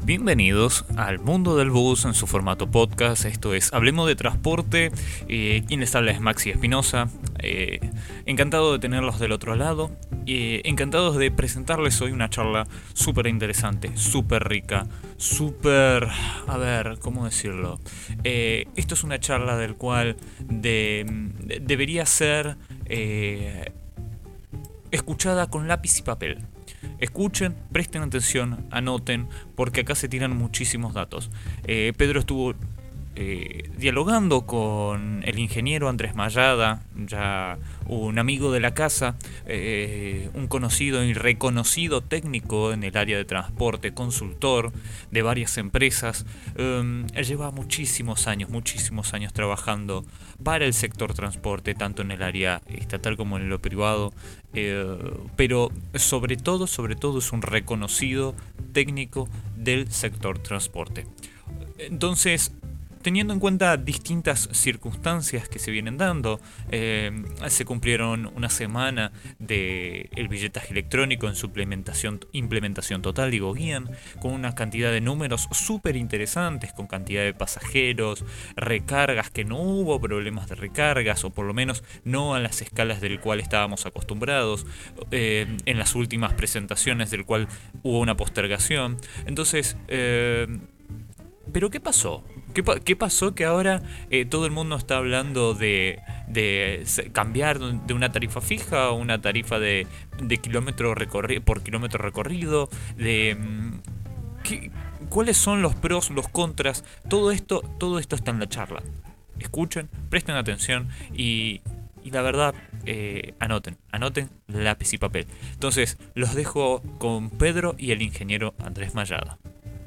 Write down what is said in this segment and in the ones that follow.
Bienvenidos al mundo del bus en su formato podcast. Esto es Hablemos de Transporte. Quien les habla es Maxi Espinosa. Encantado de tenerlos del otro lado. Encantados de presentarles hoy una charla súper interesante, súper rica, súper... A ver, ¿cómo decirlo? Esto es una charla del cual debería ser escuchada con lápiz y papel. Escuchen, presten atención, anoten, porque acá se tiran muchísimos datos. Pedro estuvo dialogando con el ingeniero Andrés Mayada, ya un amigo de la casa, un conocido y reconocido técnico en el área de transporte, consultor de varias empresas. Él lleva muchísimos años trabajando para el sector transporte, tanto en el área estatal como en lo privado, pero sobre todo es un reconocido técnico del sector transporte. Entonces, teniendo en cuenta distintas circunstancias que se vienen dando, se cumplieron una semana del billetaje electrónico en su implementación total, digo bien, con una cantidad de números súper interesantes, con cantidad de pasajeros, recargas, que no hubo problemas de recargas, o por lo menos no a las escalas del cual estábamos acostumbrados, en las últimas presentaciones del cual hubo una postergación. Entonces, ¿pero qué pasó? ¿Qué pasó que ahora todo el mundo está hablando de cambiar de una tarifa fija a una tarifa de por kilómetro recorrido? ¿Cuáles son los pros, los contras? Todo esto está en la charla. Escuchen, presten atención y la verdad, anoten lápiz y papel. Entonces, los dejo con Pedro y el ingeniero Andrés Mayada.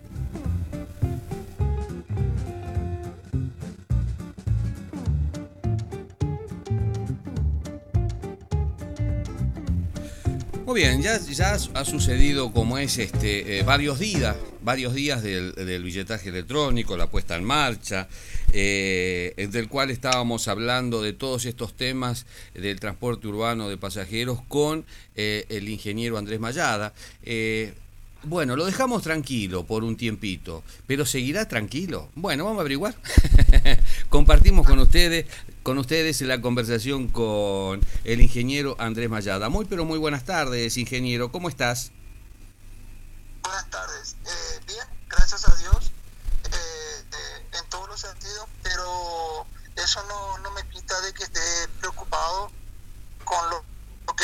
Muy bien, ya ha sucedido como es varios días del billetaje electrónico, la puesta en marcha, del cual estábamos hablando de todos estos temas del transporte urbano de pasajeros con el ingeniero Andrés Mayada. Bueno, lo dejamos tranquilo por un tiempito, pero ¿seguirá tranquilo? Bueno, vamos a averiguar. Compartimos con ustedes la conversación con el ingeniero Andrés Mayada. Muy buenas tardes, ingeniero. ¿Cómo estás? Buenas tardes. Bien, gracias a Dios, en todos los sentidos, pero eso no me quita de que esté preocupado con lo que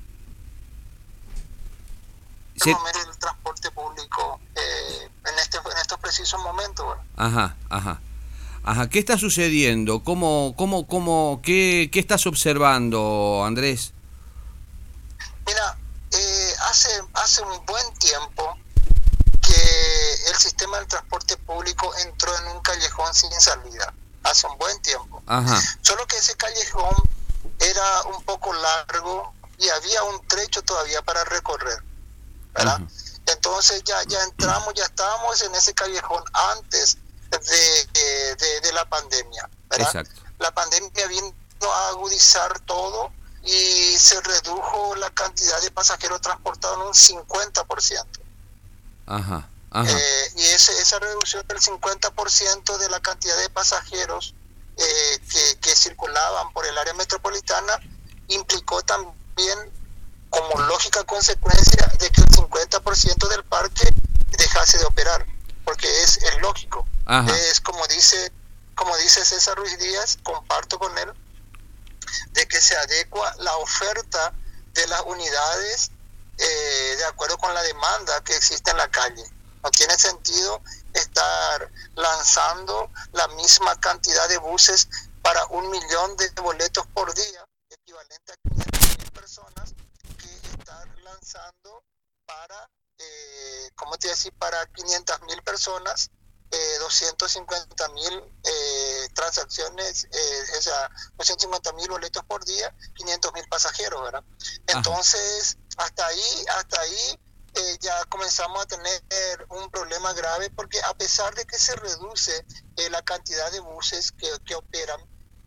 Sí. el transporte público en estos precisos momentos. Bueno. Ajá, ¿qué está sucediendo? ¿Qué estás observando, Andrés? Mira, hace un buen tiempo que el sistema del transporte público entró en un callejón sin salida. Hace un buen tiempo. Ajá. Solo que ese callejón era un poco largo y había un trecho todavía para recorrer, ¿verdad? Uh-huh. Entonces ya estábamos en ese callejón antes de la pandemia, ¿verdad? Exacto. La pandemia vino a agudizar todo y se redujo la cantidad de pasajeros transportados en un 50%. Ajá. Y esa reducción del 50% de la cantidad de pasajeros que circulaban por el área metropolitana implicó también, como lógica consecuencia, de que el 50% del parque dejase de operar, porque es lógico. Ajá. Es como dice César Ruiz Díaz, comparto con él, de que se adecua la oferta de las unidades de acuerdo con la demanda que existe en la calle. No tiene sentido estar lanzando la misma cantidad de buses para 1 millón de boletos por día, equivalente a 500,000 personas, que estar lanzando para, para 500,000 personas, 250,000 transacciones, 250,000 boletos por día, 500,000 pasajeros, ¿verdad? Entonces, hasta ahí ya comenzamos a tener un problema grave, porque a pesar de que se reduce la cantidad de buses que operan,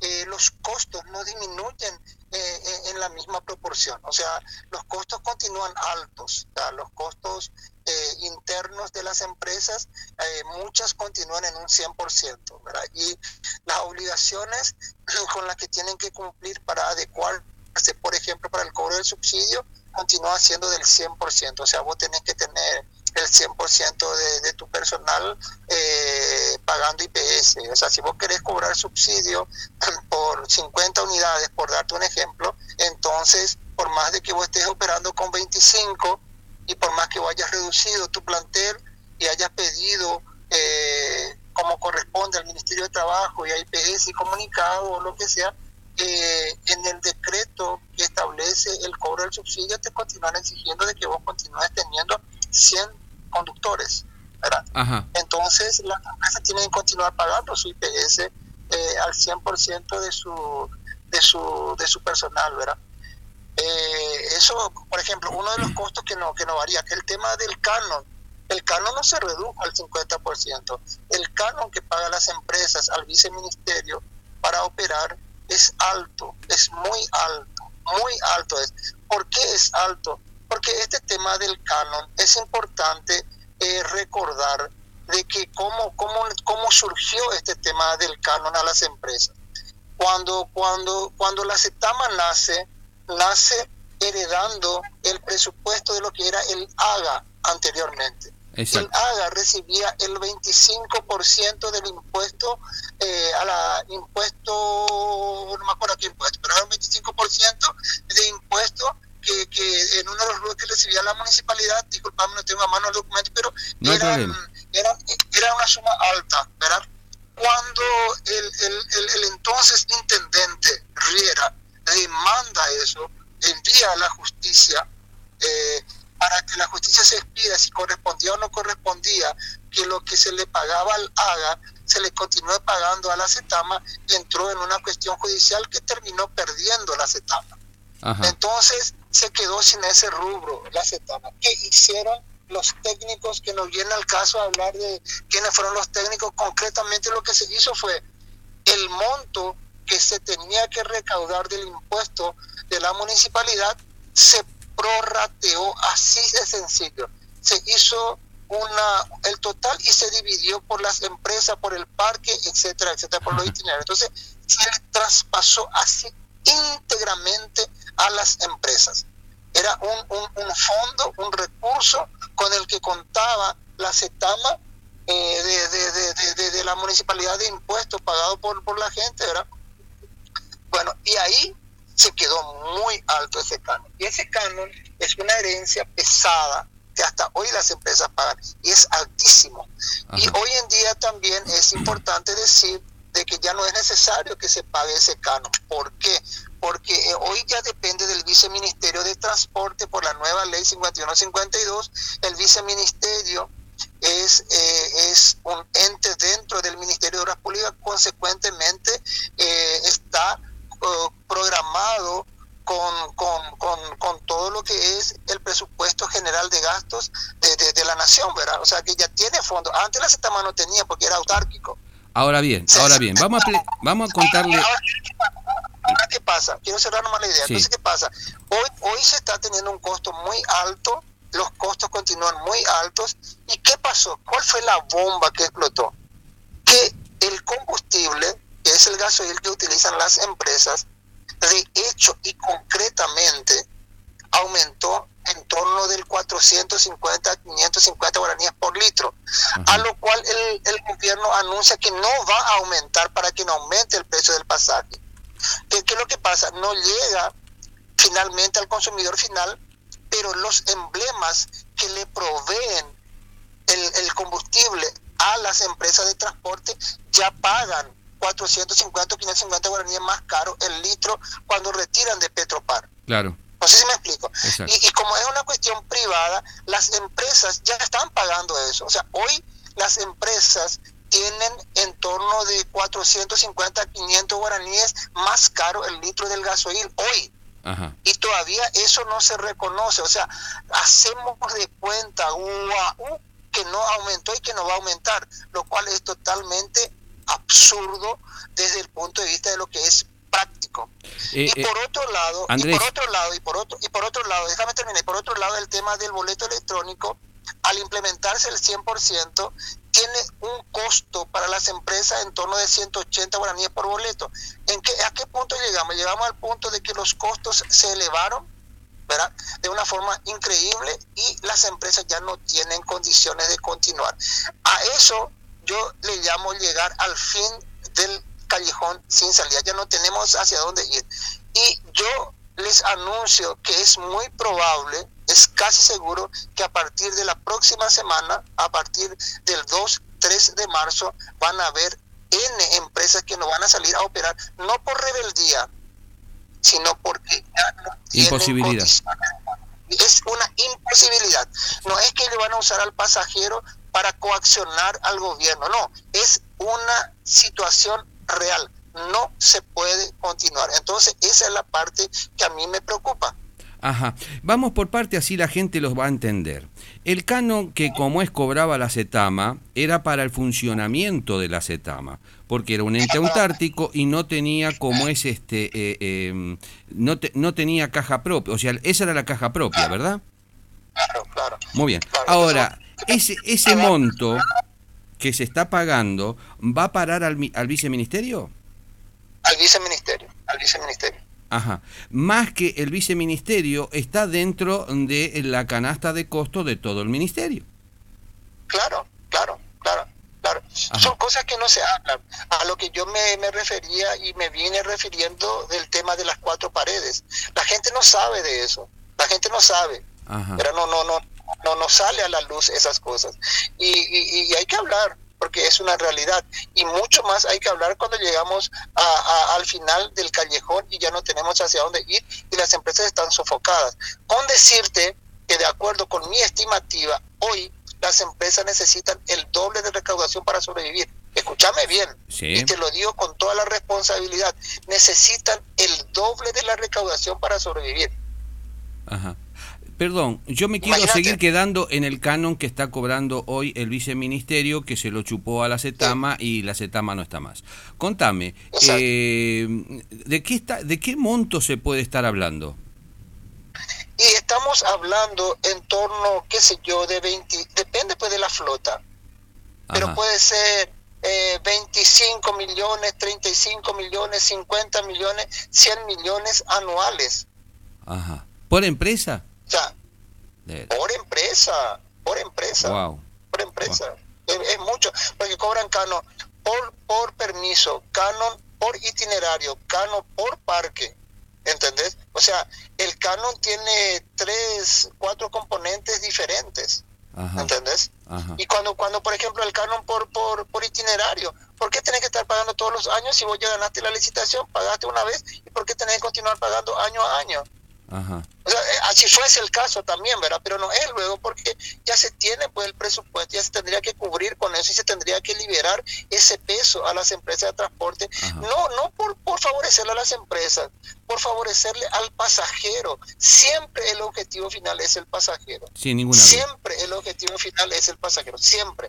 los costos no disminuyen en la misma proporción. O sea, los costos continúan altos. O sea, los costos internos de las empresas, muchas continúan en un 100%, ¿verdad? Y las obligaciones con las que tienen que cumplir para adecuarse, por ejemplo, para el cobro del subsidio, continúa siendo del 100%. O sea, vos tenés que tener el 100% de tu personal pagando IPS. O sea, si vos querés cobrar subsidio por 50 unidades, por darte un ejemplo, entonces, por más de que vos estés operando con 25 y por más que vos hayas reducido tu plantel y hayas pedido como corresponde al Ministerio de Trabajo y a IPS y comunicado o lo que sea, en el decreto que establece el cobro del subsidio te continúan exigiendo de que vos continúes teniendo 100 conductores, ¿verdad? Ajá. Entonces las empresas tienen que continuar pagando su IPS al 100% de su personal, ¿verdad? Eso, por ejemplo, uno de los costos que no varía, que el tema del canon. El canon no se redujo al 50%. El canon que pagan las empresas al viceministerio para operar es alto, es muy alto es. ¿Por qué es alto? Porque este tema del canon es importante recordar de que cómo surgió este tema del canon a las empresas. Cuando la CETAMA nace heredando el presupuesto de lo que era el AGA anteriormente. Exacto. El AGA recibía el 25% del impuesto no me acuerdo qué impuesto, pero era un 25% de impuesto que en uno de los rubros que recibía la municipalidad, disculpame, no tengo a mano el documento, pero no era una suma alta, ¿verdad? Cuando el entonces intendente Riera demanda eso, envía a la justicia para que la justicia se expida si correspondía o no correspondía que lo que se le pagaba al AGA se le continúe pagando a la CETAMA, entró en una cuestión judicial que terminó perdiendo la CETAMA. Ajá. Entonces se quedó sin ese rubro la CETAMA. ¿Qué hicieron los técnicos? Que nos viene al caso a hablar de quiénes fueron los técnicos. Concretamente lo que se hizo fue el monto que se tenía que recaudar del impuesto de la municipalidad se prorrateó, así de sencillo. Se hizo el total y se dividió por las empresas, por el parque, etcétera, por los itinerarios. Entonces se le traspasó así íntegramente a las empresas. Era un fondo, un recurso con el que contaba la CETAMA de la municipalidad de impuestos pagados por la gente, ¿verdad? Bueno, y ahí se quedó muy alto ese canon. Y ese canon es una herencia pesada que hasta hoy las empresas pagan, y es altísimo. Ajá. Y hoy en día también es importante decir de que ya no es necesario que se pague ese canon. ¿Por qué? Porque hoy ya depende del Viceministerio de Transporte por la nueva ley 5152. El Viceministerio es un ente dentro del Ministerio de Obras Públicas, consecuentemente está programado con todo lo que es el presupuesto general de gastos de la nación, ¿verdad? O sea que ya tiene fondos. Antes la CETAMA no tenía porque era autárquico. Ahora bien, vamos a contarle. Ahora, ¿qué pasa? Quiero cerrar nomás la idea. Sí. Entonces, ¿qué pasa? Hoy se está teniendo un costo muy alto, los costos continúan muy altos. ¿Y qué pasó? ¿Cuál fue la bomba que explotó? Que el combustible, que es el gasoil que utilizan las empresas, de hecho y concretamente aumentó en torno del 450 a 550 guaraníes por litro. Uh-huh. A lo cual el gobierno anuncia que no va a aumentar para que no aumente el precio del pasaje. ¿Qué es lo que pasa? No llega finalmente al consumidor final, pero los emblemas que le proveen el combustible a las empresas de transporte ya pagan 450 o 550 guaraníes más caro el litro cuando retiran de Petropar. Claro. No sé si me explico. Y como es una cuestión privada, las empresas ya están pagando eso. O sea, hoy las empresas tienen en torno de 450 a 500 guaraníes más caro el litro del gasoil hoy. Ajá. Y todavía eso no se reconoce. O sea, hacemos de cuenta que no aumentó y que no va a aumentar, lo cual es totalmente absurdo desde el punto de vista de lo que es práctico. Y por otro lado, Andrés. déjame terminar, y por otro lado el tema del boleto electrónico, al implementarse el 100%, tiene un costo para las empresas en torno de 180 guaraníes por boleto. ¿A qué punto llegamos? Llegamos al punto de que los costos se elevaron, ¿verdad?, de una forma increíble, y las empresas ya no tienen condiciones de continuar. A eso yo le llamo llegar al fin del callejón sin salida. Ya no tenemos hacia dónde ir. Y yo les anuncio que es muy probable, es casi seguro, que a partir de la próxima semana, a partir del 2-3 de marzo, van a haber N empresas que no van a salir a operar, no por rebeldía, sino porque ya no tienen imposibilidad. Es una imposibilidad. No es que le van a usar al pasajero para coaccionar al gobierno, no, es una situación real. No se puede continuar. Entonces esa es la parte que a mí me preocupa. Ajá. Vamos por parte, así la gente los va a entender. El canon que, como es, cobraba la CETAMA era para el funcionamiento de la CETAMA, porque era un ente autártico y no tenía como es no tenía caja propia. O sea, esa era la caja propia, ¿verdad? Claro. Muy bien. Claro, Ahora, ese monto que se está pagando, ¿va a parar al viceministerio? Al viceministerio. Ajá. Más que el viceministerio está dentro de la canasta de costo de todo el ministerio. Claro. Ajá. Son cosas que no se hablan. A lo que yo me refería y me vine refiriendo del tema de las 4 paredes. La gente no sabe de eso. La gente no sabe. Ajá. Pero no sale a la luz esas cosas. Y hay que hablar, porque es una realidad, y mucho más hay que hablar cuando llegamos al final del callejón y ya no tenemos hacia dónde ir y las empresas están sofocadas. Con decirte que, de acuerdo con mi estimativa, hoy las empresas necesitan el doble de recaudación para sobrevivir. Escúchame bien, sí, y te lo digo con toda la responsabilidad, necesitan el doble de la recaudación para sobrevivir. Ajá. Perdón, yo me quiero seguir quedando en el canon que está cobrando hoy el viceministerio, que se lo chupó a la CETAMA, sí, y la CETAMA no está más. Contame, ¿de qué monto se puede estar hablando? Y estamos hablando en torno, qué sé yo, de 20, depende pues de la flota, pero Ajá, puede ser 25 millones, 35 millones, 50 millones, 100 millones anuales. ajá. ¿Por empresa? O sea, por empresa. Wow. Por empresa. Wow. Es mucho, porque cobran canon por permiso, canon por itinerario, canon por parque. ¿Entendés? O sea, el canon tiene 3-4 componentes diferentes. Ajá. ¿Entendés? Ajá. Y cuando por ejemplo el canon por itinerario, ¿por qué tenés que estar pagando todos los años si vos ya ganaste la licitación, pagaste una vez, y por qué tenés que continuar pagando año a año? Ajá. O sea, así fuese el caso también, ¿verdad? Pero no es luego, porque ya se tiene pues el presupuesto, ya se tendría que cubrir con eso y se tendría que liberar ese peso a las empresas de transporte. Ajá. No por favorecerle a las empresas, por favorecerle al pasajero. Siempre el objetivo final es el pasajero. Sin ninguna duda. Siempre el objetivo final es el pasajero. Siempre.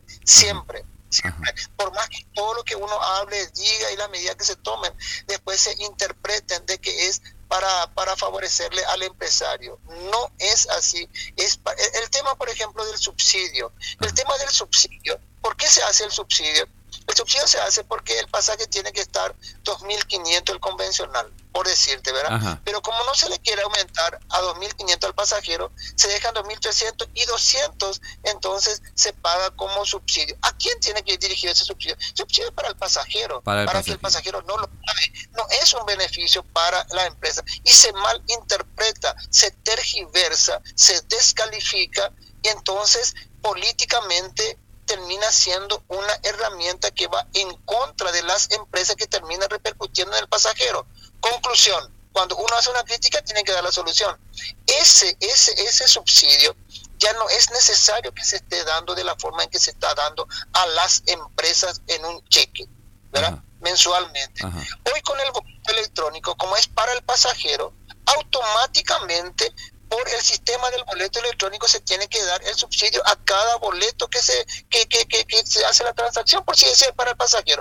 Ajá. Por más que todo lo que uno hable, diga y las medidas que se tomen después se interpreten de que es para favorecerle al empresario. No es así. Es el tema, por ejemplo, del subsidio. El tema del subsidio, ¿por qué se hace el subsidio? El subsidio se hace porque el pasaje tiene que estar 2.500 el convencional, por decirte, ¿verdad? Ajá. Pero como no se le quiere aumentar a 2.500 al pasajero, se dejan 2.300 y 200, entonces se paga como subsidio. ¿A quién tiene que ir dirigido ese subsidio? Subsidio para el pasajero, para que el pasajero no lo pague. No es un beneficio para la empresa y se malinterpreta, se tergiversa, se descalifica y entonces políticamente termina siendo una herramienta que va en contra de las empresas, que termina repercutiendo en el pasajero. Conclusión: cuando uno hace una crítica tiene que dar la solución. Ese subsidio ya no es necesario que se esté dando de la forma en que se está dando a las empresas en un cheque, ¿verdad? Ajá. Mensualmente. Ajá. Hoy con el boleto electrónico, como es para el pasajero, automáticamente por el sistema del boleto electrónico se tiene que dar el subsidio a cada boleto que se hace la transacción, por si es para el pasajero.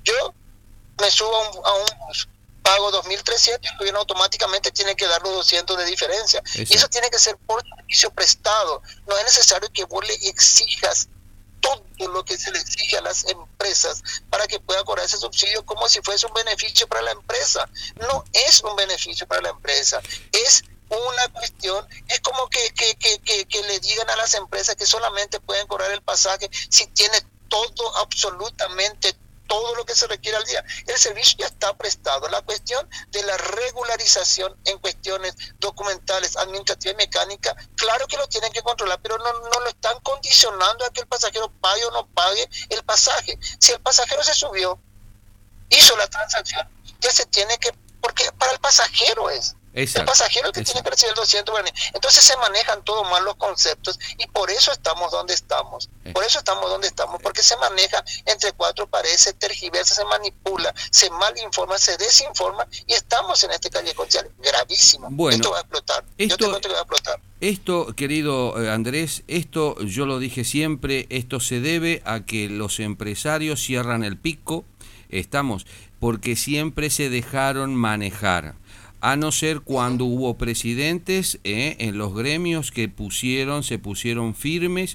Yo me subo a un bus, pago 2.300 y el gobierno automáticamente tiene que dar los 200 de diferencia. Y eso tiene que ser por servicio prestado. No es necesario que vos le exijas todo lo que se le exige a las empresas para que pueda cobrar ese subsidio como si fuese un beneficio para la empresa. No es un beneficio para la empresa, es una cuestión, es como que le digan a las empresas que solamente pueden cobrar el pasaje si tiene todo, absolutamente todo lo que se requiere al día. El servicio ya está prestado. La cuestión de la regularización en cuestiones documentales, administrativas y mecánicas, claro que lo tienen que controlar, pero no lo están condicionando a que el pasajero pague o no pague el pasaje. Si el pasajero se subió, hizo la transacción, ya se tiene que, porque para el pasajero es. Exacto. El pasajero es el que tiene que recibir el 200. Entonces se manejan todos mal los conceptos y por eso estamos donde estamos. Por eso estamos donde estamos, porque se maneja entre cuatro paredes, se tergiversa, se manipula, se malinforma, se desinforma y estamos en este callejón gravísimo. Bueno, esto va a explotar. Yo te cuento que va a explotar. Esto, querido Andrés, esto yo lo dije siempre, esto se debe a que los empresarios cierran el pico, porque siempre se dejaron manejar. A no ser cuando hubo presidentes en los gremios que se pusieron firmes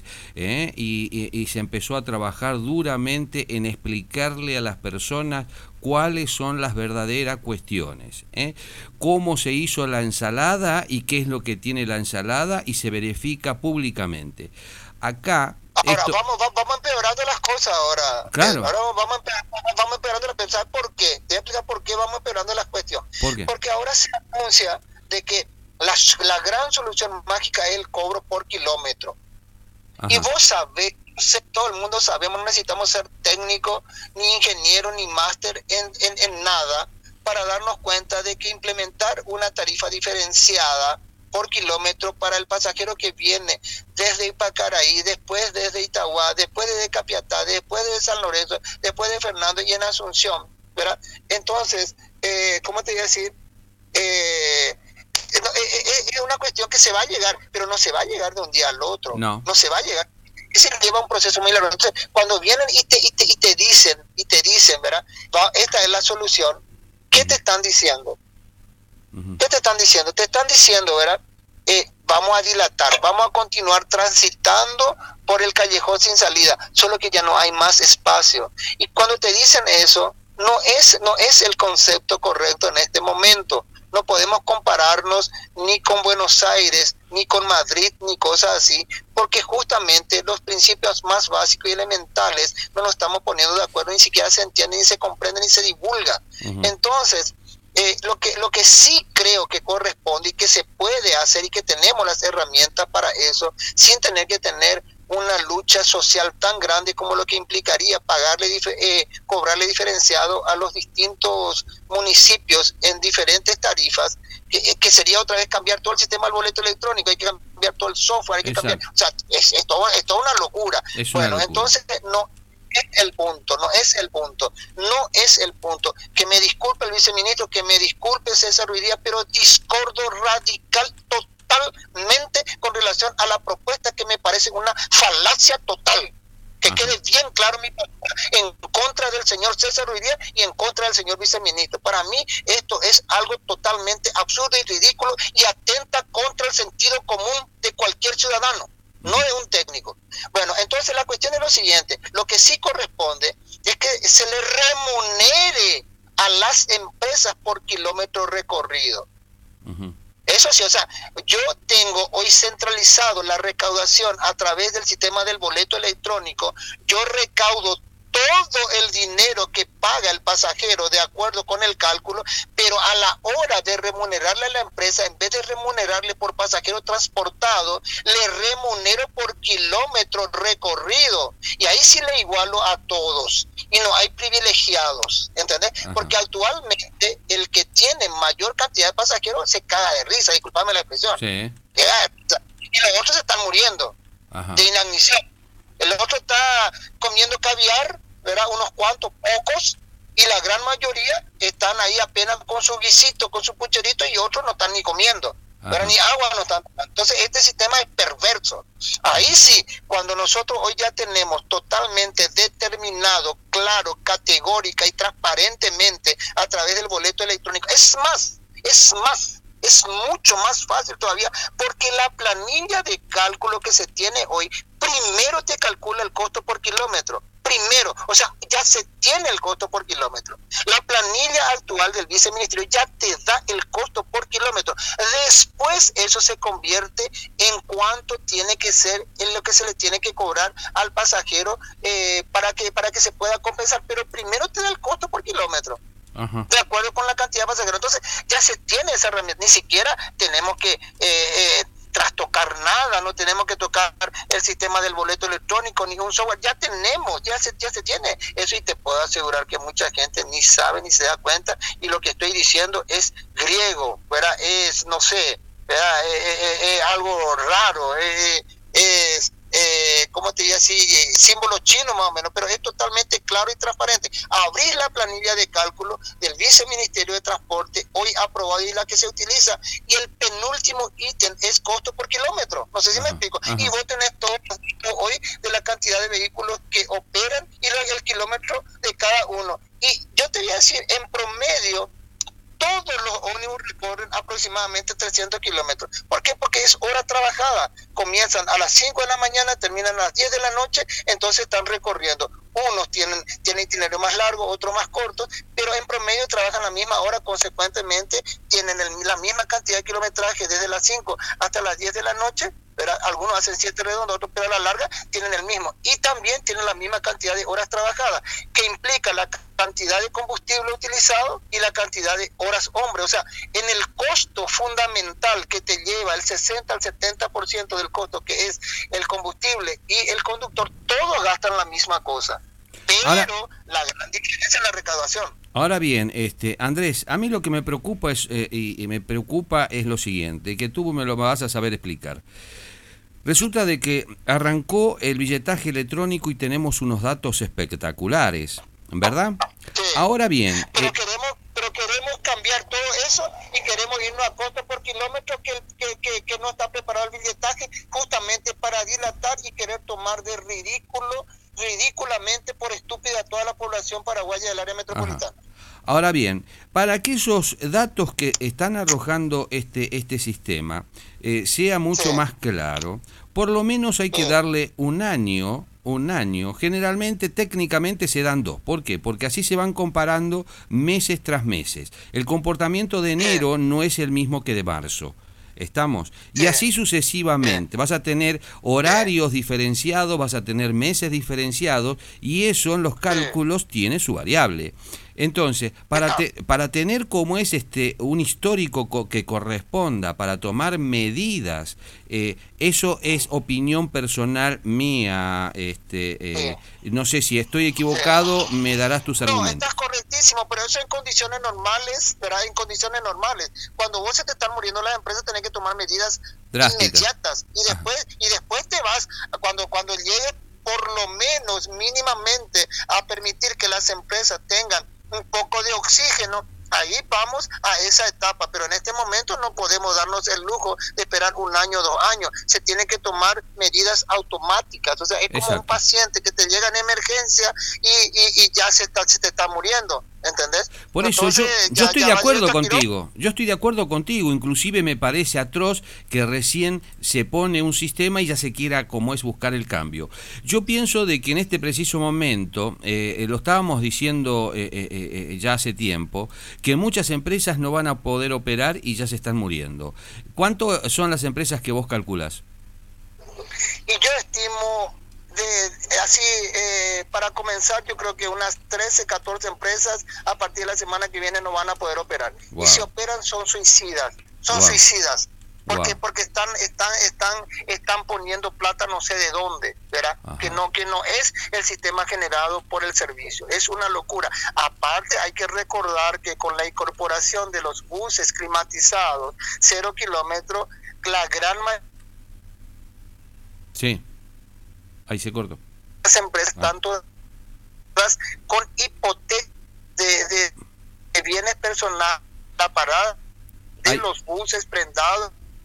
y se empezó a trabajar duramente en explicarle a las personas cuáles son las verdaderas cuestiones, cómo se hizo la ensalada y qué es lo que tiene la ensalada y se verifica públicamente. Acá... Ahora, vamos empeorando las cosas ahora. Claro. Ahora vamos empeorando a pensar por qué. Te voy a explicar por qué vamos empeorando las cuestiones. ¿Por qué? Porque ahora se anuncia de que la gran solución mágica es el cobro por kilómetro. Ajá. Y vos sabés, todo el mundo sabemos, no necesitamos ser técnico, ni ingeniero, ni máster en nada, para darnos cuenta de que implementar una tarifa diferenciada por kilómetro para el pasajero que viene desde Ipacaraí, después desde Itagua, después desde Capiatá, después de San Lorenzo, después de Fernando y en Asunción, ¿verdad? Entonces, ¿cómo te voy a decir? Es una cuestión que se va a llegar, pero no se va a llegar de un día al otro. No se va a llegar. Es decir, lleva un proceso muy largo. Entonces, cuando vienen y te dicen, ¿verdad? Esta es la solución. ¿Qué te están diciendo? ¿Qué te están diciendo? Te están diciendo, ¿verdad? Vamos a dilatar, vamos a continuar transitando por el callejón sin salida, solo que ya no hay más espacio. Y cuando te dicen eso, no es el concepto correcto en este momento. No podemos compararnos ni con Buenos Aires, ni con Madrid, ni cosas así, porque justamente los principios más básicos y elementales no nos estamos poniendo de acuerdo, ni siquiera se entienden, ni se comprenden, ni se divulga. Entonces, lo que sí creo que corresponde y que se puede hacer y que tenemos las herramientas para eso, sin tener que tener una lucha social tan grande como lo que implicaría cobrarle diferenciado a los distintos municipios en diferentes tarifas, que sería otra vez cambiar todo el sistema del boleto electrónico, hay que cambiar todo el software, hay que cambiar, o sea, es toda una locura. Entonces no es el punto. Que me disculpe el viceministro, que me disculpe César Ruiz Díaz, pero discordo radical totalmente con relación a la propuesta, que me parece una falacia total. Que quede bien claro mi postura en contra del señor César Ruiz Díaz y en contra del señor viceministro. Para mí esto es algo totalmente absurdo y ridículo y atenta contra el sentido común de cualquier ciudadano, no de un técnico. Bueno, entonces la cuestión es lo siguiente: lo que sí corresponde es que se le remunere a las empresas por kilómetro recorrido. Eso sí, o sea, yo tengo hoy centralizado la recaudación a través del sistema del boleto electrónico. Yo recaudo todo el dinero que paga el pasajero de acuerdo con el cálculo, pero a la hora de remunerarle a la empresa, en vez de remunerarle por pasajero transportado, le remunero por kilómetro recorrido. Y ahí sí le igualo a todos. Y no hay privilegiados, ¿entendés? Porque actualmente el que tiene mayor cantidad de pasajeros se caga de risa, disculpame la expresión. Sí. Y los otros se están muriendo de inanición. El otro está comiendo caviar, ¿verdad? Unos cuantos, pocos, y la gran mayoría están ahí apenas con su guisito, con su pucherito, y otros no están ni comiendo. pero ni agua no están tomando. Entonces este sistema es perverso. Ahí sí, cuando nosotros hoy ya tenemos totalmente determinado, claro, categórica y transparentemente a través del boleto electrónico, es mucho más fácil todavía, porque la planilla de cálculo que se tiene hoy, primero te calcula el costo por kilómetro. Primero, o sea, ya se tiene el costo por kilómetro. La planilla actual del viceministerio ya te da el costo por kilómetro. Después eso se convierte en cuánto tiene que ser, en lo que se le tiene que cobrar al pasajero para que se pueda compensar. Pero primero te da el costo por kilómetro. Ajá. De acuerdo con la cantidad de pasajeros. Entonces ya se tiene esa herramienta. Ni siquiera tenemos que trastocar nada, no tenemos que tocar el sistema del boleto electrónico ni un software, ya tenemos, ya se tiene eso, y te puedo asegurar que mucha gente ni sabe ni se da cuenta, y lo que estoy diciendo es griego, ¿verdad? Es, no sé, ¿verdad? Es algo raro, es ¿cómo te diría así? Símbolo chino más o menos, pero es totalmente claro y transparente. Abrir la planilla de cálculo del Viceministerio de Transporte, hoy aprobada y la que se utiliza, y el penúltimo ítem es costo por kilómetro. No sé si me explico. Y vos tenés todo hoy de la cantidad de vehículos que operan y el kilómetro de cada uno. Y yo te voy a decir, en promedio, todos los ómnibus recorren aproximadamente 300 kilómetros. ¿Por qué? Porque es hora trabajada. Comienzan a las 5 de la mañana, terminan a las 10 de la noche, entonces están recorriendo. Unos tienen itinerario más largo, otros más cortos, pero en promedio trabajan la misma hora, consecuentemente tienen la misma cantidad de kilometraje desde las 5 hasta las 10 de la noche. Pero algunos hacen 7 redondos, otros, pero a la larga tienen el mismo. Y también tienen la misma cantidad de horas trabajadas, que implica la cantidad de combustible utilizado y la cantidad de horas hombre. O sea, en el costo fundamental que te lleva el 60 al 70% del costo, que es el combustible y el conductor, todos gastan la misma cosa. Pero ahora, la gran diferencia es la recaudación. Ahora bien, Andrés, a mí lo que me preocupa es lo siguiente, que tú me lo vas a saber explicar. Resulta de que arrancó el billetaje electrónico y tenemos unos datos espectaculares, ¿verdad? Sí. Ahora bien... Pero queremos cambiar todo eso y queremos irnos a costo por kilómetro que no está preparado el billetaje, justamente para dilatar y querer tomar de ridículamente por estúpida a toda la población paraguaya del área metropolitana. Ajá. Ahora bien, para que esos datos que están arrojando este sistema sea mucho más claro, por lo menos hay que darle un año, generalmente técnicamente se dan 2. ¿Por qué? Porque así se van comparando meses tras meses. El comportamiento de enero no es el mismo que de marzo. ¿Estamos? Y así sucesivamente. Vas a tener horarios diferenciados, vas a tener meses diferenciados, y eso en los cálculos tiene su variable. Entonces, para tener como es un histórico que corresponda, para tomar medidas, eso es opinión personal mía, no sé si estoy equivocado, me darás tus argumentos. No, estás correctísimo, pero eso en condiciones normales, ¿verdad? En condiciones normales. Cuando vos se te están muriendo las empresas, tenés que tomar medidas drásticas, inmediatas, y después te vas, cuando llegue por lo menos mínimamente a permitir que las empresas tengan un poco de oxígeno, ahí vamos a esa etapa, pero en este momento no podemos darnos el lujo de esperar 1 año, 2 años. Se tienen que tomar medidas automáticas. O sea, es como un paciente que te llega en emergencia y ya se te está muriendo, ¿entendés? Por eso entonces, yo estoy de acuerdo contigo. Yo estoy de acuerdo contigo. Inclusive me parece atroz que recién se pone un sistema y ya se quiera, como es, buscar el cambio. Yo pienso de que en este preciso momento, lo estábamos diciendo ya hace tiempo, que muchas empresas no van a poder operar y ya se están muriendo. ¿Cuánto son las empresas que vos calculás? Y yo estimo, para comenzar, yo creo que unas 13, 14 empresas a partir de la semana que viene no van a poder operar. Wow. Y si operan son suicidas. Suicidas. Porque están poniendo plata no sé de dónde, ¿verdad? Que no es el sistema generado por el servicio. Es una locura. Aparte, hay que recordar que con la incorporación de los buses climatizados 0 kilómetros, la gran mayoría... Sí, ahí se cortó. Las empresas, tanto con hipotecas de bienes personales, la parada de los buses prendados,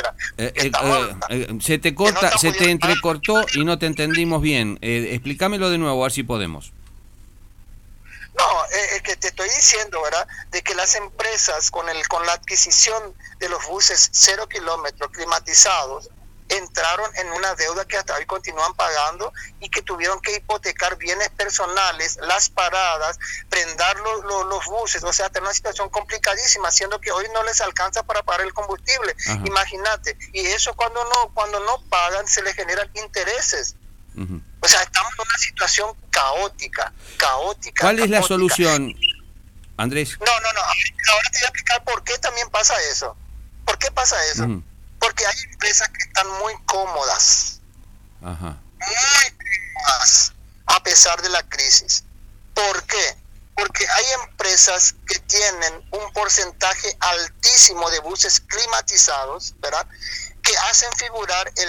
etcétera. Se te corta, se te entrecortó y no te entendimos bien. Explícamelo de nuevo, a ver si podemos. No, es que te estoy diciendo, ¿verdad?, de que las empresas con la adquisición de los buses 0 kilómetros climatizados entraron en una deuda que hasta hoy continúan pagando y que tuvieron que hipotecar bienes personales, las paradas, prendar los buses, o sea, tener una situación complicadísima, siendo que hoy no les alcanza para pagar el combustible. Ajá. Imagínate, y eso cuando no pagan se les generan intereses. Uh-huh. O sea, estamos en una situación caótica. ¿Cuál es la solución, Andrés? No, ahora te voy a explicar por qué también pasa eso. ¿Por qué pasa eso? Uh-huh. Porque hay empresas que están muy cómodas. Ajá. Muy cómodas, a pesar de la crisis. ¿Por qué? Porque hay empresas que tienen un porcentaje altísimo de buses climatizados, ¿verdad?, que hacen figuran el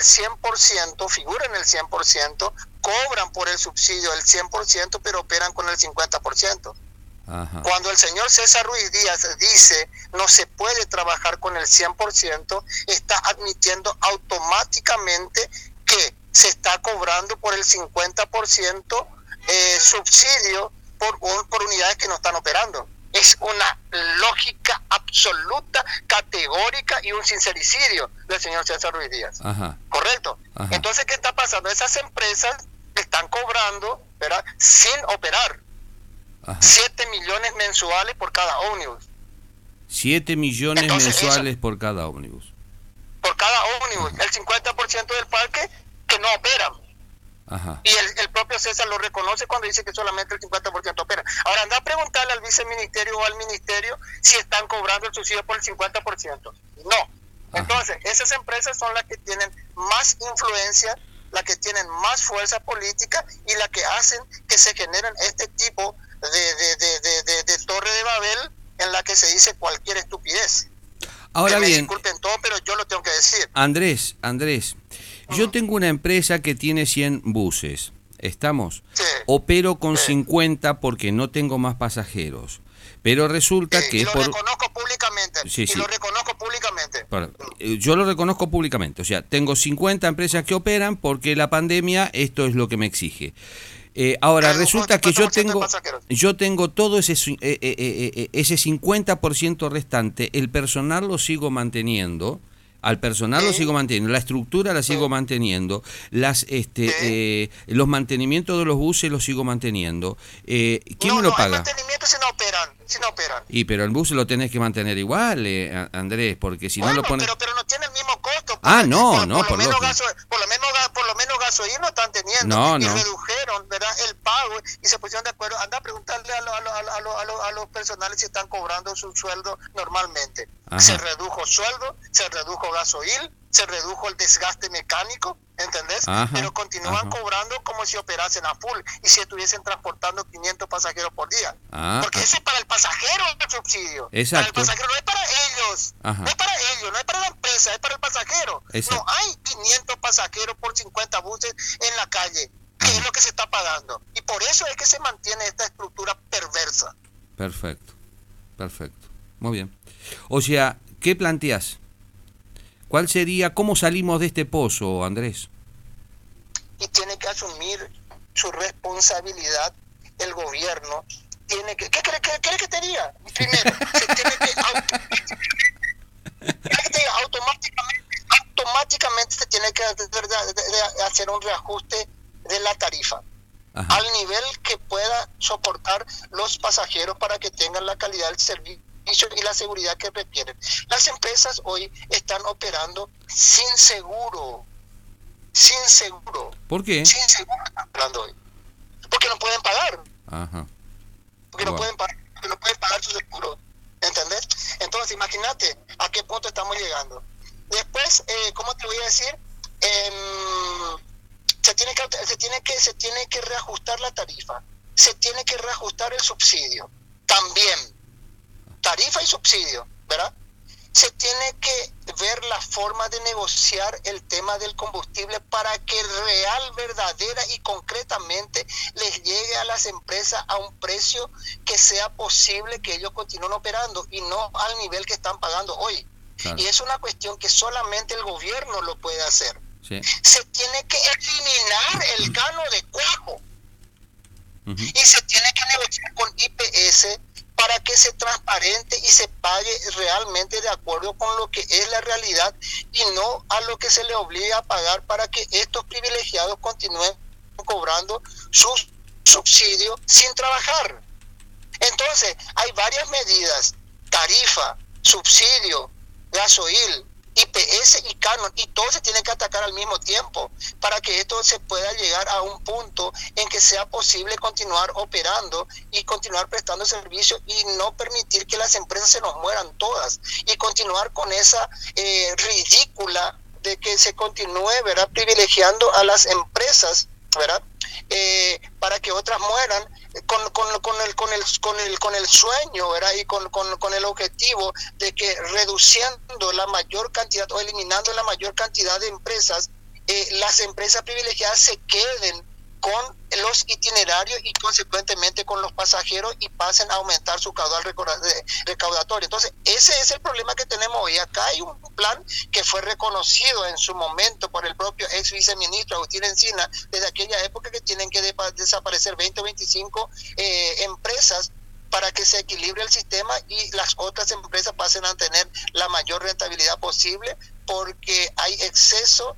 100%, cobran por el subsidio el 100%, pero operan con el 50%. Ajá. Cuando el señor César Ruiz Díaz dice no se puede trabajar con el 100%, está admitiendo automáticamente que se está cobrando por el 50% subsidio por unidades que no están operando. Es una lógica absoluta, categórica y un sincericidio del señor César Ruiz Díaz. Ajá. ¿Correcto? Ajá. Entonces, ¿qué está pasando? Esas empresas están cobrando, ¿verdad?, sin operar. Ajá. 7 millones mensuales por cada ómnibus. 7 millones entonces, mensuales por cada ómnibus. Por cada ómnibus. Ajá. El 50% del parque que no opera. Ajá. Y el propio César lo reconoce cuando dice que solamente el 50% opera. Ahora anda a preguntarle al viceministerio o al ministerio si están cobrando el subsidio por el 50%. No. Ajá. Entonces, esas empresas son las que tienen más influencia, las que tienen más fuerza política y las que hacen que se generen este tipo de torre de Babel en la que se dice cualquier estupidez. Ahora bien, disculpen todo, pero yo lo tengo que decir. Andrés, yo tengo una empresa que tiene 100 buses, ¿estamos? Sí. Opero con 50 porque no tengo más pasajeros, pero resulta que... Y lo reconozco públicamente, lo reconozco públicamente. Yo lo reconozco públicamente, o sea, tengo 50 empresas que operan porque la pandemia esto es lo que me exige. Ahora, resulta que yo tengo todo ese 50% restante, el personal lo sigo manteniendo, lo sigo manteniendo, la estructura la sigo manteniendo, los mantenimientos de los buses los sigo manteniendo. ¿Quién me lo paga? El mantenimiento si no operan. Pero el bus lo tenés que mantener igual, Andrés, porque si no lo pones... pero no tiene el mismo costo. Por lo menos gasolina no están teniendo. Redujeron, ¿verdad?, el pago y se pusieron de acuerdo. Anda a preguntarle a los personales si están cobrando su sueldo normalmente. Ajá. Se redujo sueldo, se redujo gasoil, se redujo el desgaste mecánico, ¿entendés? Ajá, pero continúan cobrando como si operasen a full y si estuviesen transportando 500 pasajeros por día. Porque eso es para el pasajero el subsidio. Exacto. Para el pasajero, no es para ellos. Ajá. No es para ellos, no es para la empresa, es para el pasajero. Exacto. No hay 500 pasajeros por 50 buses en la calle, que es lo que se está pagando. Y por eso es que se mantiene esta estructura perversa. Perfecto. Muy bien. O sea, ¿qué planteás? ¿Cuál sería, cómo salimos de este pozo, Andrés? Y tiene que asumir su responsabilidad el gobierno. Tiene que, ¿qué crees que te diga? Primero, se tiene que automáticamente se tiene que hacer un reajuste de la tarifa. Ajá. Al nivel que pueda soportar los pasajeros para que tengan la calidad del servicio y la seguridad que requieren. Las empresas hoy están operando sin seguro. ¿Por qué? Sin seguro están operando hoy. Porque no pueden pagar. Ajá. Porque no pueden pagar su seguro. ¿Entendés? Entonces, imagínate a qué punto estamos llegando. Después, ¿cómo te voy a decir? Se tiene que reajustar la tarifa. Se tiene que reajustar el subsidio. También. Tarifa y subsidio, ¿verdad? Se tiene que ver la forma de negociar el tema del combustible para que real, verdadera y concretamente les llegue a las empresas a un precio que sea posible que ellos continúen operando y no al nivel que están pagando hoy. Claro. Y es una cuestión que solamente el gobierno lo puede hacer. Sí. Se tiene que eliminar el cano de cuajo. Y se tiene que negociar con IPS para que se transparente y se pague realmente de acuerdo con lo que es la realidad y no a lo que se le obliga a pagar para que estos privilegiados continúen cobrando sus subsidios sin trabajar. Entonces, hay varias medidas: tarifa, subsidio, gasoil, IPS y canon, y todo se tiene que atacar al mismo tiempo para que esto se pueda llegar a un punto en que sea posible continuar operando y continuar prestando servicio y no permitir que las empresas se nos mueran todas y continuar con esa ridícula de que se continúe, ¿verdad?, privilegiando a las empresas, ¿verdad?, para que otras mueran con el sueño, ¿verdad?, y con el objetivo de que reduciendo la mayor cantidad o eliminando la mayor cantidad de empresas, las empresas privilegiadas se queden con los itinerarios y consecuentemente con los pasajeros y pasen a aumentar su caudal recaudatorio. Entonces, ese es el problema que tenemos hoy. Acá hay un plan que fue reconocido en su momento por el propio ex viceministro Agustín Encina, desde aquella época, que tienen que desaparecer 20 o 25 empresas para que se equilibre el sistema y las otras empresas pasen a tener la mayor rentabilidad posible, porque hay exceso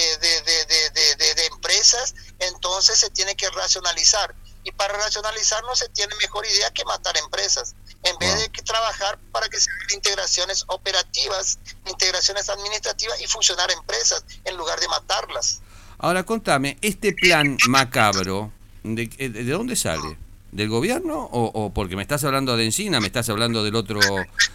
de empresas. Entonces se tiene que racionalizar, y para racionalizar no se tiene mejor idea que matar empresas, en vez de que trabajar para que se hagan integraciones operativas, integraciones administrativas y fusionar empresas en lugar de matarlas. Ahora contame, este plan macabro, ¿de dónde sale? ¿Del gobierno o porque me estás hablando de Encina, me estás hablando del otro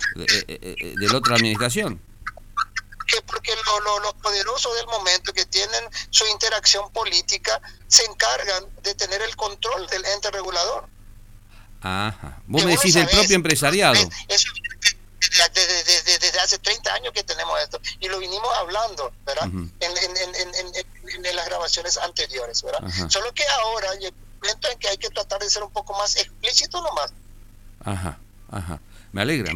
de la otra administración? Porque los poderosos del momento, que tienen su interacción política, se encargan de tener el control del ente regulador. Ajá. Vos me decís del propio empresariado. Eso desde hace 30 años que tenemos esto, y lo vinimos hablando, ¿verdad? Uh-huh. en las grabaciones anteriores, ¿verdad? Ajá. Solo que ahora yo siento en que hay que tratar de ser un poco más explícito nomás. Ajá. Me alegra.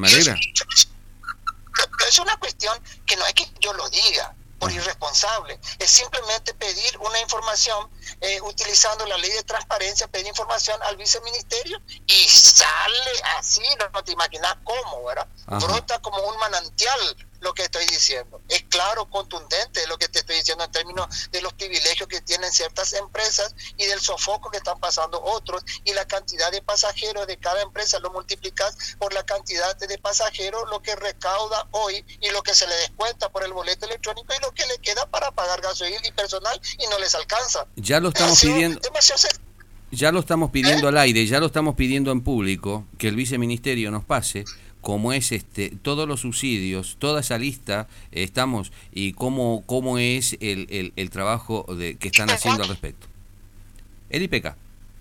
Pero es una cuestión que no es que yo lo diga por irresponsable, es simplemente pedir una información, utilizando la ley de transparencia, pedir información al viceministerio y sale así, no te imaginas cómo, ¿verdad? Ajá. Brota como un manantial lo que estoy diciendo. Es claro, contundente lo que te estoy diciendo en términos de los privilegios que tienen ciertas empresas y del sofoco que están pasando otros, y la cantidad de pasajeros de cada empresa lo multiplicas por la cantidad de pasajeros, lo que recauda hoy y lo que se le descuenta por el boleto electrónico y lo que le queda para pagar gasoil y personal, y no les alcanza. Ya lo estamos pidiendo. Ya lo estamos pidiendo al aire, ya lo estamos pidiendo en público, que el viceministerio nos pase cómo es todos los subsidios, toda esa lista, estamos, y cómo es el trabajo que están haciendo al respecto. El IPK.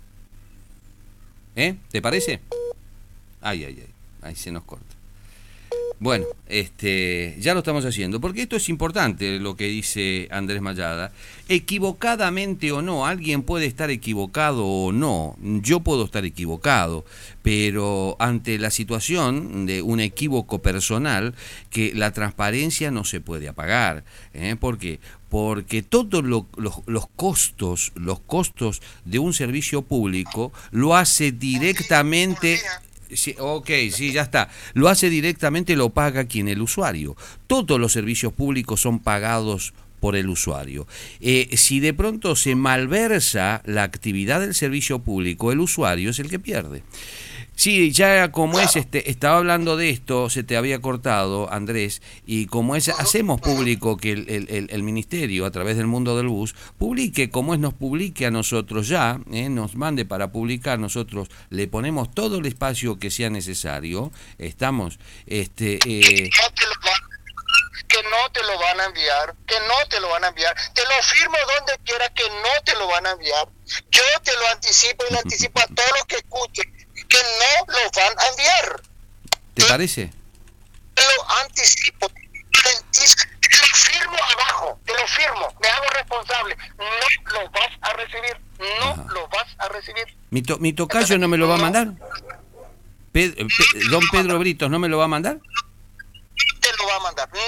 ¿Te parece? Ahí se nos corta. Bueno, ya lo estamos haciendo, porque esto es importante lo que dice Andrés Mayada. Equivocadamente o no, alguien puede estar equivocado o no, yo puedo estar equivocado, pero ante la situación de un equívoco personal, que la transparencia no se puede apagar. ¿Por qué? Porque todos los costos de un servicio público lo hace directamente. Sí, ya está. Lo hace directamente, lo paga quien, el usuario. Todos los servicios públicos son pagados por el usuario. Si de pronto se malversa la actividad del servicio público, el usuario es el que pierde. Sí, ya como es, estaba hablando de esto, se te había cortado, Andrés, y como es, hacemos público que el ministerio, a través del Mundo del Bus, publique, como es, nos publique a nosotros ya, nos mande para publicar, nosotros le ponemos todo el espacio que sea necesario, estamos, que no te lo van a enviar, te lo firmo donde quiera que no te lo van a enviar. Yo te lo anticipo y le anticipo a todos los que escuchen que no lo van a enviar. ¿Te parece? Te lo anticipo, te lo firmo abajo, te lo firmo, me hago responsable. No lo vas a recibir, lo vas a recibir. ¿Mi tocayo no me lo va a mandar? Don Pedro Britos, ¿no me lo va a mandar? Te lo va a mandar, no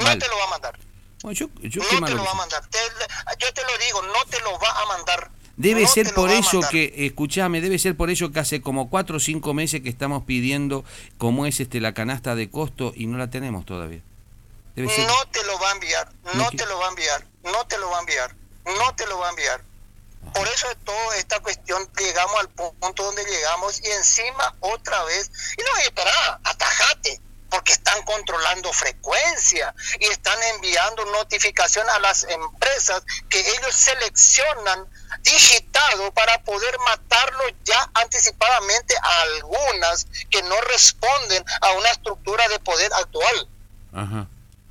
No te lo va a mandar. Bueno, yo No te lo va a mandar. Yo te lo digo, no te lo va a mandar. Debe No ser te lo por va a eso mandar. que, escuchame, debe ser por eso que hace como 4 o 5 meses que estamos pidiendo cómo es la canasta de costo y no la tenemos todavía. Debe ser. No te lo va a enviar, No no qui- te lo va a enviar, no te lo va a enviar, no te lo va a enviar. Por eso de toda esta cuestión llegamos al punto donde llegamos y encima otra vez, y no, espera, atajate, porque están controlando frecuencia y están enviando notificación a las empresas que ellos seleccionan digitado para poder matarlo ya anticipadamente a algunas que no responden a una estructura de poder actual. Ajá.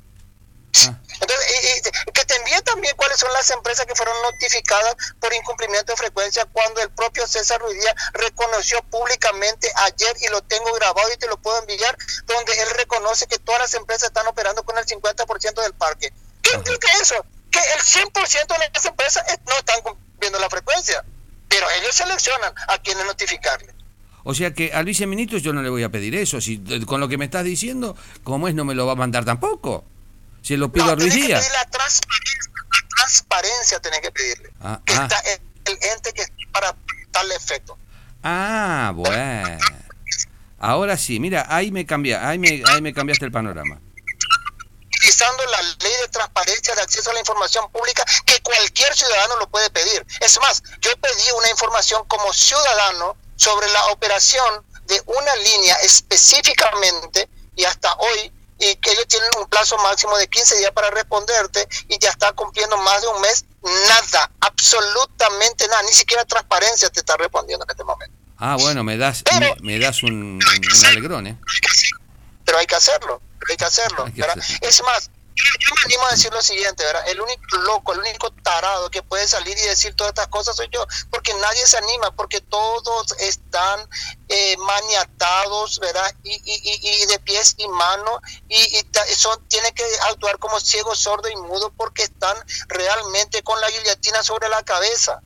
Entonces, que te envíen también cuáles son las empresas que fueron notificadas por incumplimiento de frecuencia cuando el propio César Ruiz Díaz reconoció públicamente ayer, y lo tengo grabado y te lo puedo enviar, donde él reconoce que todas las empresas están operando con el 50% del parque. ¿Qué implica eso? Que el 100% de las empresas no están cumpliendo la frecuencia, pero ellos seleccionan a quienes notificarle. O sea que al viceministro yo no le voy a pedir eso. Si con lo que me estás diciendo, como es, no me lo va a mandar tampoco. Se lo pido a Ruiz tenés que Díaz. pedir la transparencia tenés que pedirle. Que está el ente que está para tal efecto. Ah, bueno. Ahora sí, mira, ahí me cambiaste el panorama. Utilizando la ley de transparencia de acceso a la información pública, que cualquier ciudadano lo puede pedir. Es más, yo pedí una información como ciudadano sobre la operación de una línea específicamente, y hasta hoy, y que ellos tienen un plazo máximo de 15 días para responderte, y ya está cumpliendo más de un mes, nada, absolutamente nada, ni siquiera transparencia te está respondiendo en este momento. Ah, bueno, me das un alegrón, ¿eh? Pero hay que hacerlo, Hay que ¿verdad? hacerlo. Es más, yo me animo a decir lo siguiente, ¿verdad? El único loco, el único tarado que puede salir y decir todas estas cosas soy yo, porque nadie se anima, porque todos están maniatados, ¿verdad? Y de pies y manos, tienen que actuar como ciego, sordo y mudo, porque están realmente con la guillotina sobre la cabeza.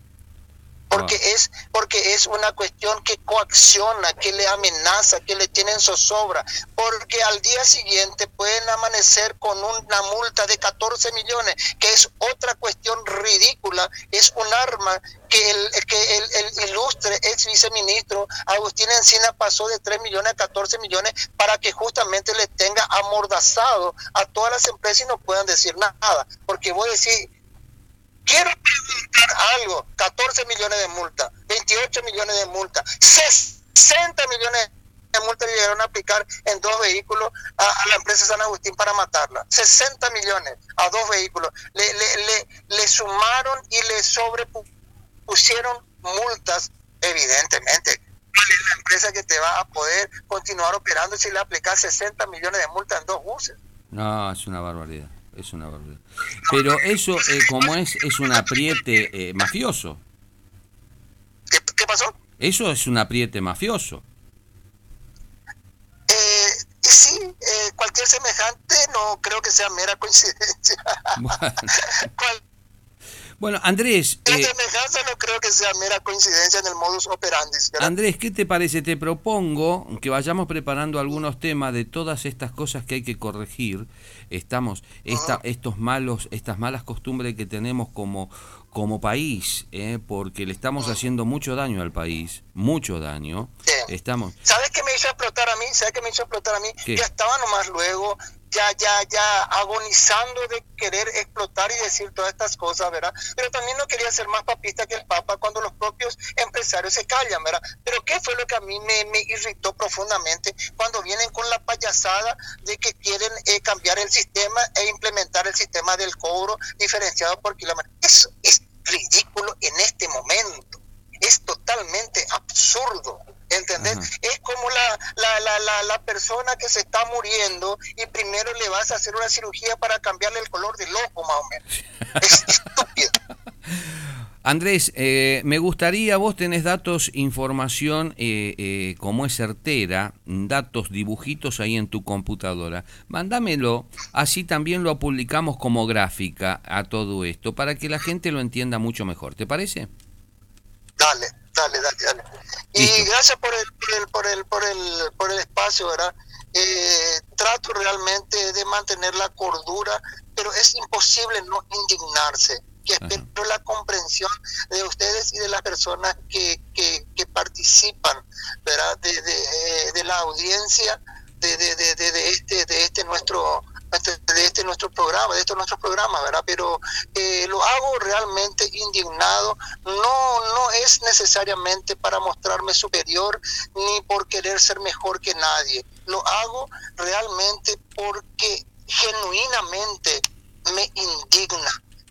Porque es una cuestión que coacciona, que le amenaza, que le tienen zozobra, porque al día siguiente pueden amanecer con una multa de 14 millones, que es otra cuestión ridícula, es un arma que el ilustre ex viceministro Agustín Encina pasó de 3 millones a 14 millones para que justamente le tenga amordazado a todas las empresas y no puedan decir nada, porque vos decís, quiero preguntar algo, 14 millones de multa, 28 millones de multa, 60 millones de multa le llegaron a aplicar en 2 vehículos a la empresa San Agustín para matarla. 60 millones a 2 vehículos. Le sumaron y le sobrepusieron multas, evidentemente. ¿Cuál es la empresa que te va a poder continuar operando si le aplicas 60 millones de multas en 2 buses? No, es una barbaridad. Es una barbaridad. Pero eso, como es un apriete mafioso. ¿Qué pasó? Eso es un apriete mafioso. Sí, cualquier semejante no creo que sea mera coincidencia. Bueno, Andrés... semejanza no creo que sea mera coincidencia en el modus operandi, ¿verdad? Andrés, ¿qué te parece? Te propongo que vayamos preparando algunos temas de todas estas cosas que hay que corregir. Estas malas costumbres que tenemos como país, porque le estamos haciendo mucho daño al país, mucho daño. Sí. Estamos... ¿Sabes qué me hizo explotar a mí? ¿Qué? Ya estaba nomás luego, ya agonizando de querer explotar y decir todas estas cosas, ¿verdad? Pero también no quería ser más papista que el Papa cuando los propios empresarios se callan, ¿verdad? Pero ¿qué fue lo que a mí me irritó profundamente? Cuando vienen con la payasada de que quieren cambiar el sistema e implementar el sistema del cobro diferenciado por kilómetro. Eso es ridículo en este momento. Es totalmente absurdo. ¿Entendés? Ajá. Es como la persona que se está muriendo y primero le vas a hacer una cirugía para cambiarle el color del ojo, más o menos. Es estúpido. Andrés, me gustaría, vos tenés datos, información como es certera, datos, dibujitos ahí en tu computadora. Mándamelo, así también lo publicamos como gráfica a todo esto, para que la gente lo entienda mucho mejor. ¿Te parece? Dale. Y Listo. gracias por el espacio, ¿verdad? trato realmente de mantener la cordura, pero es imposible no indignarse. Que espero la comprensión de ustedes y de las personas que participan, ¿verdad? De la audiencia de este nuestro programa, de estos nuestros programas, ¿verdad? Pero lo hago realmente indignado. No es necesariamente para mostrarme superior ni por querer ser mejor que nadie. Lo hago realmente porque genuinamente me indigna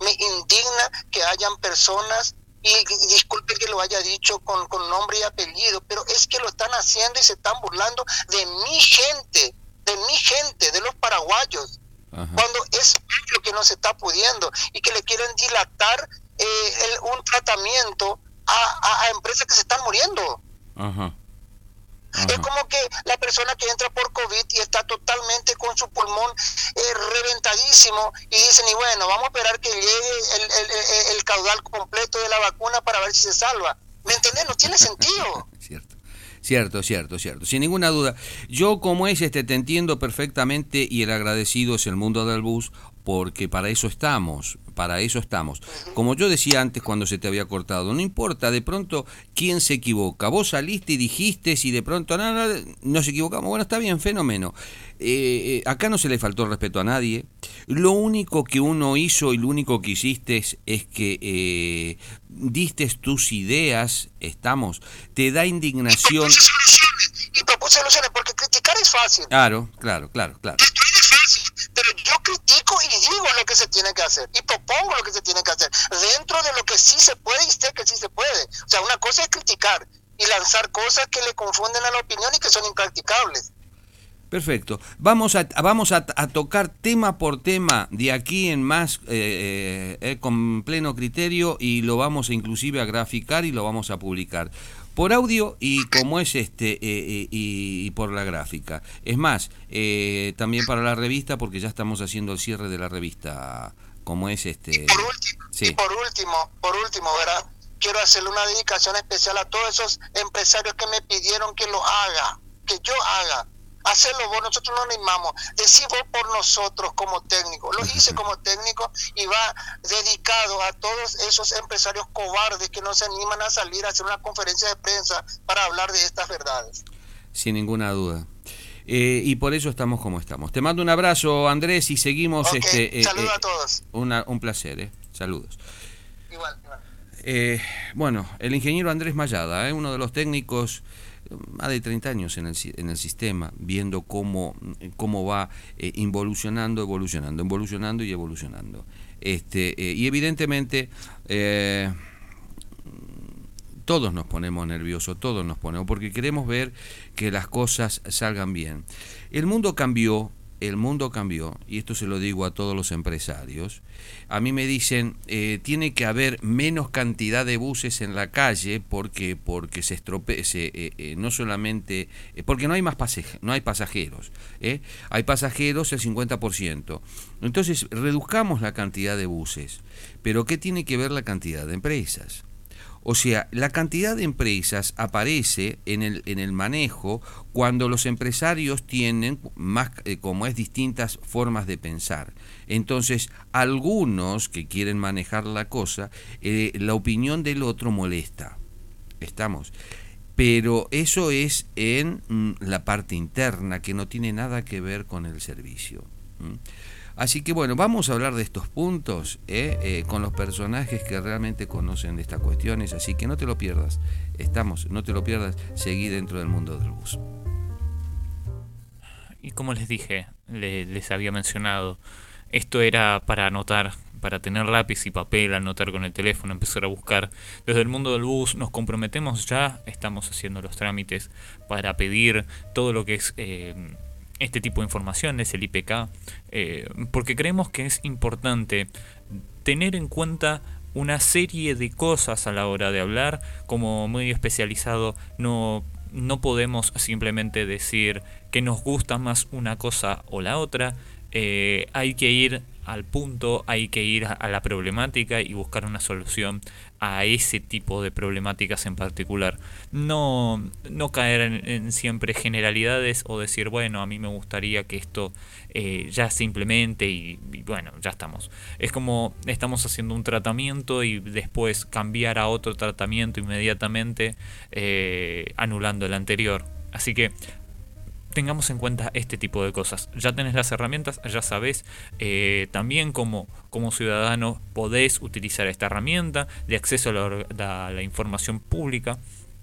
que hayan personas, y disculpe que lo haya dicho con nombre y apellido, pero es que lo están haciendo y se están burlando de mi gente, de los paraguayos. Ajá. Cuando es lo que no se está pudiendo y que le quieren dilatar un tratamiento a empresas que se están muriendo. Ajá. Ajá. Es como que la persona que entra por COVID y está totalmente con su pulmón reventadísimo y dicen, y bueno, vamos a esperar que llegue el caudal completo de la vacuna para ver si se salva. ¿Me entendés? No tiene sentido. Cierto, sin ninguna duda. Yo como te entiendo perfectamente, y el agradecido es el mundo del bus, porque para eso estamos. Como yo decía antes cuando se te había cortado, no importa de pronto quién se equivoca, vos saliste y dijiste, si de pronto no se equivocamos, bueno, está bien, fenómeno. Acá no se le faltó el respeto a nadie. Lo único que uno hizo y lo único que hiciste es que diste tus ideas, te da indignación. Y propuse soluciones, porque criticar es fácil. Claro. Es fácil, pero yo critico y digo lo que se tiene que hacer y propongo lo que se tiene que hacer dentro de lo que sí se puede y sé que sí se puede. O sea, una cosa es criticar y lanzar cosas que le confunden a la opinión y que son impracticables. Perfecto. Vamos a tocar tema por tema de aquí en más con pleno criterio, y lo vamos inclusive a graficar y lo vamos a publicar por audio y como es y por la gráfica. Es más, también para la revista, porque ya estamos haciendo el cierre de la revista, como es Y por último, ¿verdad? Quiero hacerle una dedicación especial a todos esos empresarios que me pidieron que lo haga, que yo haga. Hacerlo vos, nosotros no animamos, decí vos por nosotros como técnico. Lo hice como técnico y va dedicado a todos esos empresarios cobardes que no se animan a salir a hacer una conferencia de prensa para hablar de estas verdades. Sin ninguna duda. Y por eso estamos como estamos. Te mando un abrazo, Andrés, y seguimos. Saludos a todos. Un placer, saludos. Igual. Bueno, el ingeniero Andrés Mayada, uno de los técnicos más de 30 años en el sistema, viendo cómo va evolucionando y evolucionando. Y evidentemente todos nos ponemos nerviosos, porque queremos ver que las cosas salgan bien. El mundo cambió, y esto se lo digo a todos los empresarios. A mí me dicen, tiene que haber menos cantidad de buses en la calle porque se estropea, no solamente, porque no hay pasajeros, hay pasajeros el 50%. Entonces, reduzcamos la cantidad de buses. Pero ¿qué tiene que ver la cantidad de empresas? O sea, la cantidad de empresas aparece en el manejo cuando los empresarios tienen distintas formas de pensar. Entonces, algunos que quieren manejar la cosa, la opinión del otro molesta. Pero eso es en la parte interna, que no tiene nada que ver con el servicio. Así que bueno, vamos a hablar de estos puntos con los personajes que realmente conocen de estas cuestiones, así que no te lo pierdas. No te lo pierdas, seguí dentro del mundo del bus. Y como les dije, les había mencionado, esto era para anotar, para tener lápiz y papel, anotar con el teléfono, empezar a buscar. Desde el mundo del bus nos comprometemos ya, estamos haciendo los trámites para pedir todo lo que es este tipo de información, es el IPK, porque creemos que es importante tener en cuenta una serie de cosas a la hora de hablar. Como medio especializado no podemos simplemente decir que nos gusta más una cosa o la otra. Hay que ir al punto, hay que ir a la problemática y buscar una solución a ese tipo de problemáticas en particular. No caer en siempre generalidades o decir, bueno, a mí me gustaría que esto ya se implemente y bueno, ya estamos. Es como estamos haciendo un tratamiento y después cambiar a otro tratamiento inmediatamente, anulando el anterior. Así que tengamos en cuenta este tipo de cosas. Ya tenés las herramientas, ya sabés también como ciudadano podés utilizar esta herramienta de acceso a la información pública.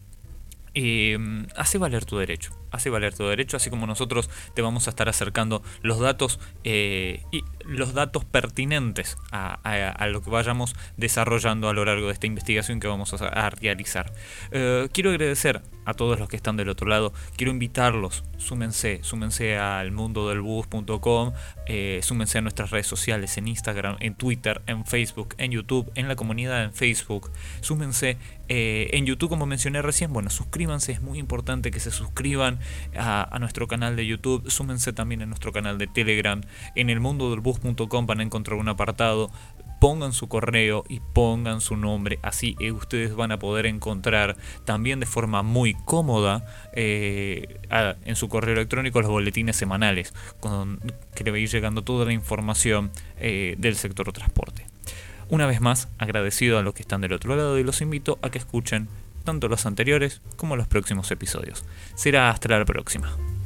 Hace valer tu derecho, así como nosotros te vamos a estar acercando los datos y los datos pertinentes a lo que vayamos desarrollando a lo largo de esta investigación que vamos a realizar. Quiero agradecer a todos los que están del otro lado, quiero invitarlos, súmense al mundodelbus.com, súmense a nuestras redes sociales en Instagram, en Twitter, en Facebook, en YouTube, en la comunidad en Facebook, súmense en YouTube, como mencioné recién, bueno, suscríbanse, es muy importante que se suscriban a nuestro canal de YouTube, súmense también a nuestro canal de Telegram, en el mundodelbus.com van a encontrar un apartado, pongan su correo y pongan su nombre, así ustedes van a poder encontrar también de forma muy cómoda en su correo electrónico los boletines semanales, que le va a ir llegando toda la información del sector transporte. Una vez más, agradecido a los que están del otro lado y los invito a que escuchen tanto los anteriores como los próximos episodios. Será hasta la próxima.